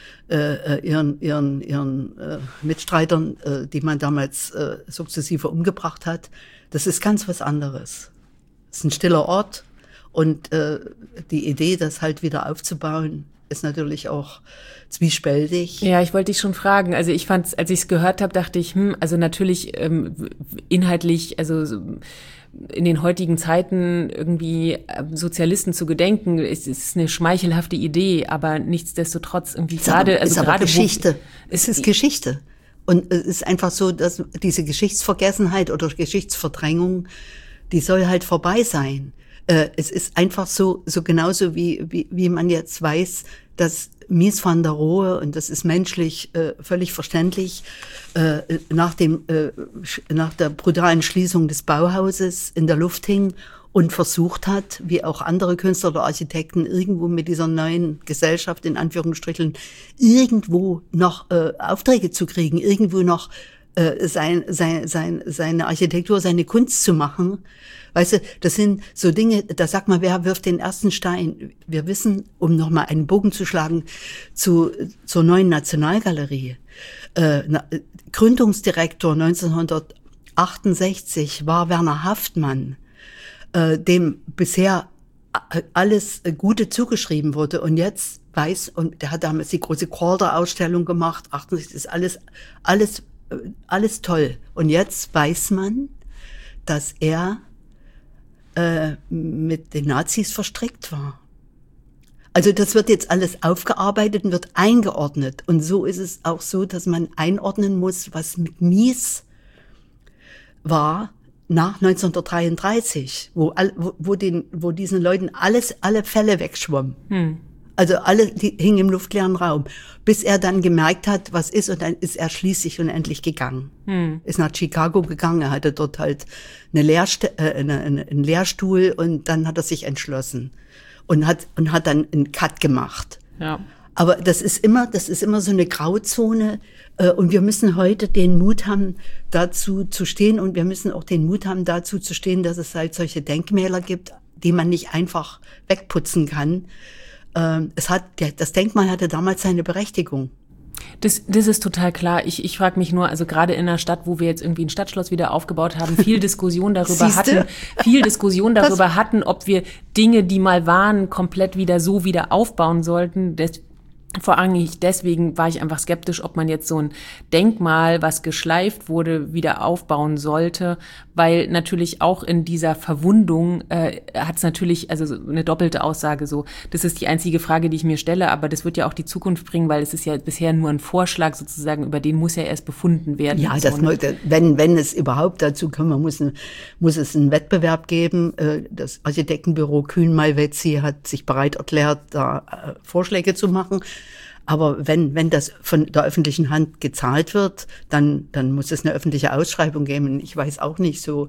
ihren Mitstreitern, die man damals sukzessive umgebracht hat. Das ist ganz was anderes. Das ist ein stiller Ort. Und die Idee, das halt wieder aufzubauen, ist natürlich auch zwiespältig. Ja, ich wollte dich schon fragen. Also ich fand's, als ich es gehört habe, dachte ich, also natürlich inhaltlich, also in den heutigen Zeiten irgendwie Sozialisten zu gedenken, ist eine schmeichelhafte Idee, aber nichtsdestotrotz irgendwie gerade, also gerade Geschichte. Es ist Geschichte. Und es ist einfach so, dass diese Geschichtsvergessenheit oder Geschichtsverdrängung, die soll halt vorbei sein. Es ist einfach so genauso wie man jetzt weiß, dass Mies van der Rohe, und das ist menschlich völlig verständlich, nach der brutalen Schließung des Bauhauses in der Luft hing und versucht hat, wie auch andere Künstler oder Architekten, irgendwo mit dieser neuen Gesellschaft, in Anführungsstrichen, irgendwo noch Aufträge zu kriegen, irgendwo noch seine Architektur, seine Kunst zu machen. Weißt du, das sind so Dinge, da sag mal, wer wirft den ersten Stein? Wir wissen, um nochmal einen Bogen zu schlagen, zur neuen Nationalgalerie. Gründungsdirektor 1968 war Werner Haftmann, dem bisher alles Gute zugeschrieben wurde. Und jetzt und der hat damals die große Calder-Ausstellung gemacht, 68 ist alles toll. Und jetzt weiß man, dass er mit den Nazis verstrickt war. Also das wird jetzt alles aufgearbeitet und wird eingeordnet. Und so ist es auch so, dass man einordnen muss, was mit Mies war nach 1933, wo diesen Leuten alle Fälle wegschwommen. Also die hingen im luftleeren Raum, bis er dann gemerkt hat, was ist, und dann ist er schließlich und endlich gegangen. Ist nach Chicago gegangen, er hatte dort halt einen Lehrstuhl und dann hat er sich entschlossen und hat dann einen Cut gemacht. Ja. Aber das ist immer so eine Grauzone, und wir müssen heute den Mut haben, dazu zu stehen, und wir müssen auch den Mut haben, dazu zu stehen, dass es halt solche Denkmäler gibt, die man nicht einfach wegputzen kann. Das Denkmal hatte damals seine Berechtigung. Das ist total klar. Ich frage mich nur, also gerade in einer Stadt, wo wir jetzt irgendwie ein Stadtschloss wieder aufgebaut haben, viel Diskussion darüber hatten, ob wir Dinge, die mal waren, komplett wieder aufbauen sollten. Vor allem deswegen war ich einfach skeptisch, ob man jetzt so ein Denkmal, was geschleift wurde, wieder aufbauen sollte, weil natürlich auch in dieser Verwundung hat es natürlich also eine doppelte Aussage so. Das ist die einzige Frage, die ich mir stelle, aber das wird ja auch die Zukunft bringen, weil es ist ja bisher nur ein Vorschlag sozusagen, über den muss ja erst befunden werden. Ja, wenn es überhaupt dazu kommen muss es einen Wettbewerb geben. Das Architektenbüro Kühn-Malvezzi hat sich bereit erklärt, da Vorschläge zu machen. Aber wenn das von der öffentlichen Hand gezahlt wird, dann muss es eine öffentliche Ausschreibung geben. Ich weiß auch nicht, so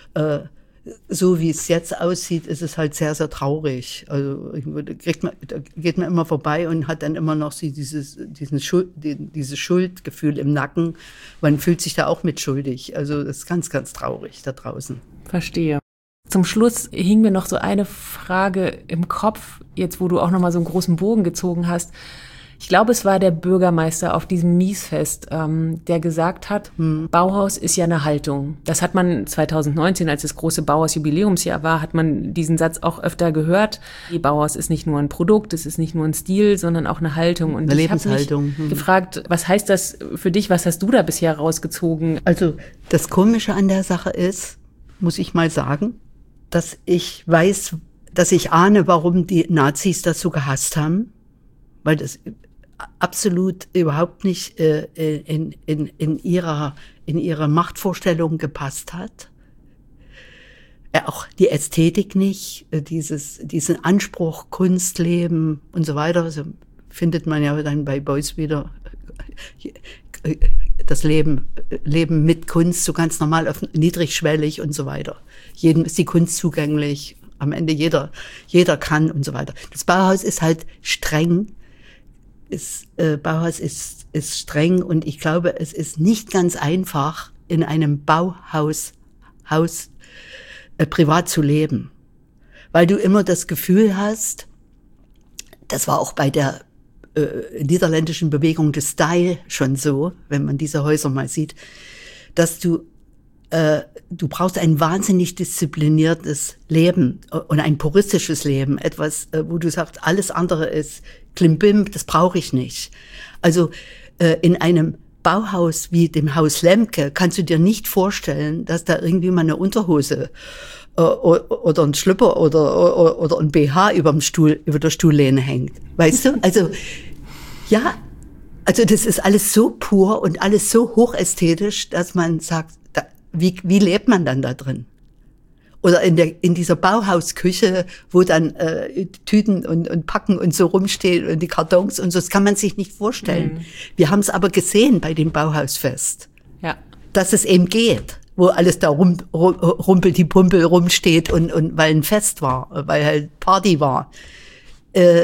wie es jetzt aussieht, ist es halt sehr, sehr traurig. Also geht man immer vorbei und hat dann immer noch dieses Schuldgefühl im Nacken. Man fühlt sich da auch mit schuldig. Also das ist ganz, ganz traurig da draußen. Verstehe. Zum Schluss hing mir noch so eine Frage im Kopf, jetzt wo du auch nochmal so einen großen Bogen gezogen hast. Ich glaube, es war der Bürgermeister auf diesem Miesfest, der gesagt hat, Bauhaus ist ja eine Haltung. Das hat man 2019, als das große Bauhaus-Jubiläumsjahr war, hat man diesen Satz auch öfter gehört. Die Bauhaus ist nicht nur ein Produkt, es ist nicht nur ein Stil, sondern auch eine Haltung. Und eine Lebenshaltung. Ich habe mich gefragt, was heißt das für dich? Was hast du da bisher rausgezogen? Also das Komische an der Sache ist, muss ich mal sagen, dass ich ahne, warum die Nazis das so gehasst haben, weil das absolut überhaupt nicht in ihrer Machtvorstellung gepasst hat. Auch die Ästhetik nicht, diesen Anspruch, Kunst, Leben und so weiter, also findet man ja dann bei Beuys wieder das Leben mit Kunst, so ganz normal, niedrigschwellig und so weiter. Jedem ist die Kunst zugänglich, am Ende jeder kann und so weiter. Das Bauhaus ist halt streng. Bauhaus ist streng, und ich glaube, es ist nicht ganz einfach, in einem Bauhaus privat zu leben. Weil du immer das Gefühl hast, das war auch bei der niederländischen Bewegung des Style schon so, wenn man diese Häuser mal sieht, dass du brauchst ein wahnsinnig diszipliniertes Leben und ein puristisches Leben, etwas, wo du sagst, alles andere ist Klimbim, das brauche ich nicht. Also in einem Bauhaus wie dem Haus Lemke kannst du dir nicht vorstellen, dass da irgendwie mal eine Unterhose oder ein Schlüpper oder ein BH über der Stuhllehne hängt. Weißt du? Also ja, also das ist alles so pur und alles so hochästhetisch, dass man sagt, wie lebt man dann da drin? Oder in dieser Bauhausküche, wo dann Tüten und Packen und so rumstehen und die Kartons und so, das kann man sich nicht vorstellen. Wir haben es aber gesehen bei dem Bauhausfest, ja, dass es eben geht, wo alles da rumpel-die-pumpel rumsteht und weil ein Fest war, weil halt Party war.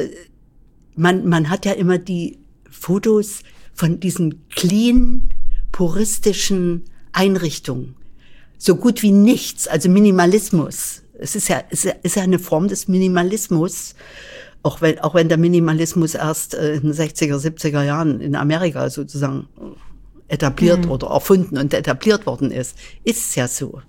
Man hat ja immer die Fotos von diesen clean puristischen Einrichtung. So gut wie nichts, also Minimalismus. Es ist ja eine Form des Minimalismus, auch wenn der Minimalismus erst in den 60er, 70er Jahren in Amerika sozusagen etabliert oder erfunden und etabliert worden ist es ja so.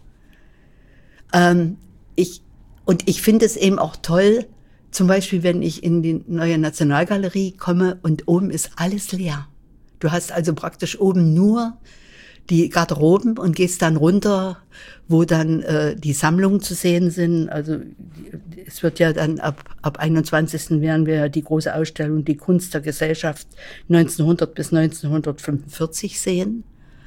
Ich finde es eben auch toll, zum Beispiel, wenn ich in die neue Nationalgalerie komme und oben ist alles leer. Du hast also praktisch oben nur die Garderoben und gehst dann runter, wo dann die Sammlungen zu sehen sind. Also es wird ja dann ab 21. werden wir die große Ausstellung Die Kunst der Gesellschaft 1900 bis 1945 sehen.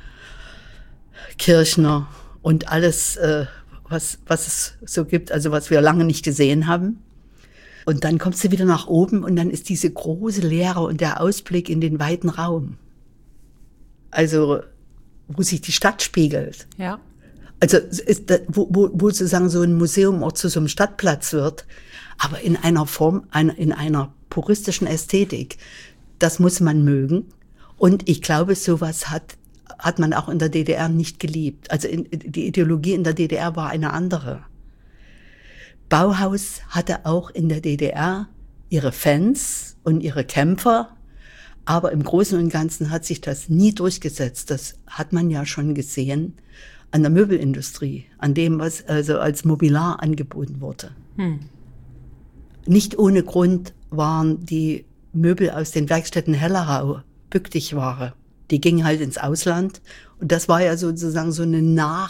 Kirchner und alles, was es so gibt, also was wir lange nicht gesehen haben. Und dann kommst du wieder nach oben und dann ist diese große Leere und der Ausblick in den weiten Raum. Also wo sich die Stadt spiegelt. Ja. Also wo sozusagen so ein Museum auch zu so einem Stadtplatz wird, aber in einer Form, in einer puristischen Ästhetik. Das muss man mögen. Und ich glaube, sowas hat man auch in der DDR nicht geliebt. Also die Ideologie in der DDR war eine andere. Bauhaus hatte auch in der DDR ihre Fans und ihre Kämpfer, aber im Großen und Ganzen hat sich das nie durchgesetzt. Das hat man ja schon gesehen an der Möbelindustrie, an dem, was also als Mobiliar angeboten wurde. Nicht ohne Grund waren die Möbel aus den Werkstätten Hellerau Bückdichtware. Die gingen halt ins Ausland und das war ja sozusagen so eine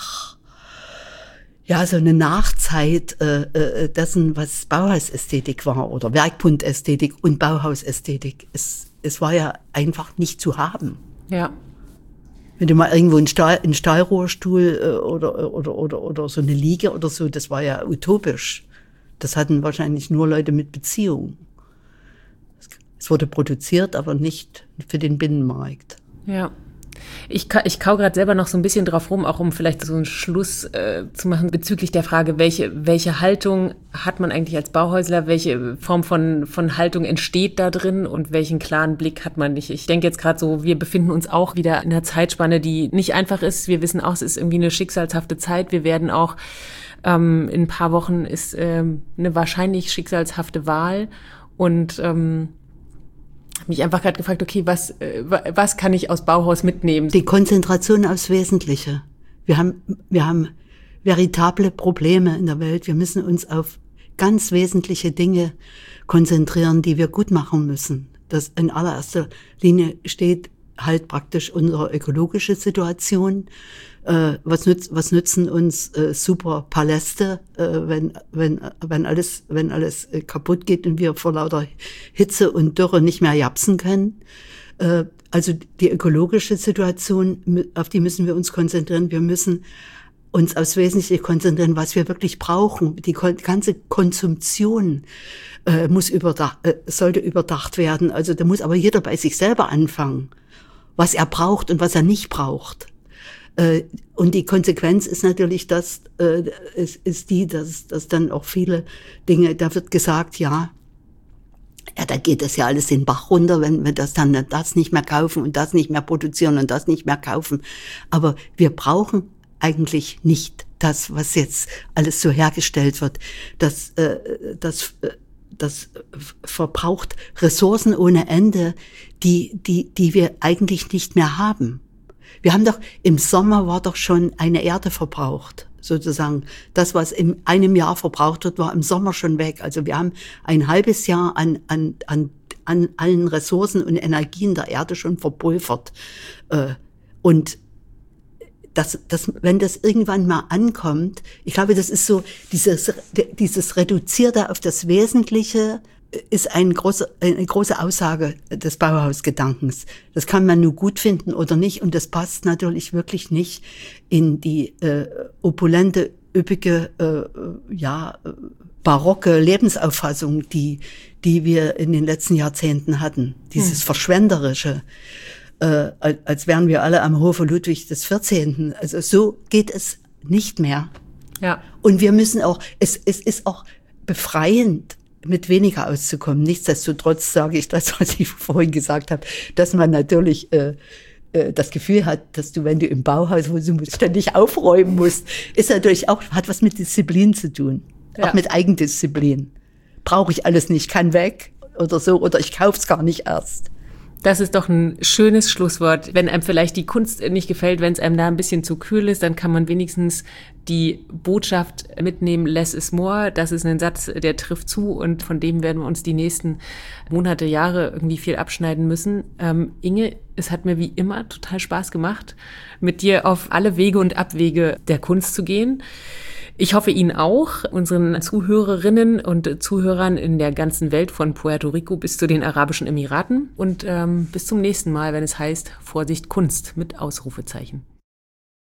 Nachzeit dessen, was Bauhausästhetik war oder Werkbundästhetik und Bauhausästhetik. Es war ja einfach nicht zu haben. Ja. Wenn du mal irgendwo einen Stahlrohrstuhl oder so eine Liege oder so, das war ja utopisch. Das hatten wahrscheinlich nur Leute mit Beziehung. Es wurde produziert, aber nicht für den Binnenmarkt. Ja. Ich kau gerade selber noch so ein bisschen drauf rum, auch um vielleicht so einen Schluss zu machen bezüglich der Frage, welche Haltung hat man eigentlich als Bauhäusler, welche Form von Haltung entsteht da drin und welchen klaren Blick hat man nicht. Ich denke jetzt gerade so, wir befinden uns auch wieder in einer Zeitspanne, die nicht einfach ist. Wir wissen auch, es ist irgendwie eine schicksalshafte Zeit. Wir werden auch, in ein paar Wochen ist eine wahrscheinlich schicksalshafte Wahl und mich einfach gerade gefragt, okay, was kann ich aus Bauhaus mitnehmen? Die Konzentration aufs Wesentliche. Wir haben veritable Probleme in der Welt. Wir müssen uns auf ganz wesentliche Dinge konzentrieren, die wir gut machen müssen. Das in allererster Linie steht halt praktisch unsere ökologische Situation. Was nützen uns super Paläste, wenn alles kaputt geht und wir vor lauter Hitze und Dürre nicht mehr japsen können. Also die ökologische Situation, auf die müssen wir uns konzentrieren. Wir müssen uns aufs Wesentliche konzentrieren, was wir wirklich brauchen. Die ganze Konsumption sollte überdacht werden. Also da muss aber jeder bei sich selber anfangen, was er braucht und was er nicht braucht. Und die Konsequenz ist natürlich, dass dann auch viele Dinge, da wird gesagt, ja, da geht das ja alles den Bach runter, wenn wir das nicht mehr kaufen und das nicht mehr produzieren und das nicht mehr kaufen. Aber wir brauchen eigentlich nicht das, was jetzt alles so hergestellt wird. Das verbraucht Ressourcen ohne Ende, die wir eigentlich nicht mehr haben. Wir haben doch, im Sommer war doch schon eine Erde verbraucht, sozusagen. Das, was in einem Jahr verbraucht wird, war im Sommer schon weg. Also wir haben ein halbes Jahr an allen Ressourcen und Energien der Erde schon verpulvert. Und wenn das irgendwann mal ankommt, ich glaube, das ist so, dieses Reduzierte auf das Wesentliche, ist eine große Aussage des Bauhausgedankens. Das kann man nur gut finden oder nicht, und das passt natürlich wirklich nicht in die opulente, üppige, barocke Lebensauffassung, die wir in den letzten Jahrzehnten hatten. Dieses Verschwenderische, als wären wir alle am Hofe Ludwig XIV. Also so geht es nicht mehr. Ja. Und wir müssen auch, es ist auch befreiend, mit weniger auszukommen. Nichtsdestotrotz sage ich das, was ich vorhin gesagt habe, dass man natürlich das Gefühl hat, dass du, wenn du im Bauhaus wohnst, ständig aufräumen musst, ist natürlich auch, hat was mit Disziplin zu tun. Ja. Auch mit Eigendisziplin. Brauche ich alles nicht, kann weg oder so, oder ich kauf's gar nicht erst. Das ist doch ein schönes Schlusswort. Wenn einem vielleicht die Kunst nicht gefällt, wenn es einem da ein bisschen zu kühl ist, dann kann man wenigstens die Botschaft mitnehmen, less is more. Das ist ein Satz, der trifft zu und von dem werden wir uns die nächsten Monate, Jahre irgendwie viel abschneiden müssen. Inge, es hat mir wie immer total Spaß gemacht, mit dir auf alle Wege und Abwege der Kunst zu gehen. Ich hoffe Ihnen auch, unseren Zuhörerinnen und Zuhörern in der ganzen Welt von Puerto Rico bis zu den Arabischen Emiraten. Und bis zum nächsten Mal, wenn es heißt Vorsicht Kunst mit Ausrufezeichen.